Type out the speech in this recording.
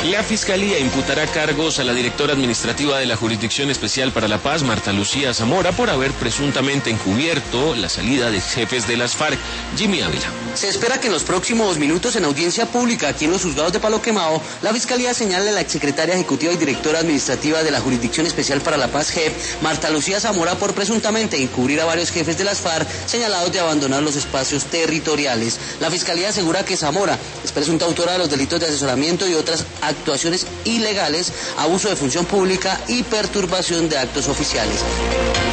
La Fiscalía imputará cargos a la directora administrativa de la Jurisdicción Especial para la Paz, Marta Lucía Zamora, por haber presuntamente encubierto la salida de jefes de las FARC. Jimmy Ávila. Se espera que en los próximos minutos, en audiencia pública aquí en los juzgados de Palo Quemado, la Fiscalía señale a la exsecretaria ejecutiva y directora administrativa de la Jurisdicción Especial para la Paz, JEP, Marta Lucía Zamora, por presuntamente encubrir a varios jefes de las FARC señalados de abandonar los espacios territoriales. La Fiscalía asegura que Zamora es presunta autora de los delitos de asesoramiento y otras actuaciones ilegales, abuso de función pública y perturbación de actos oficiales.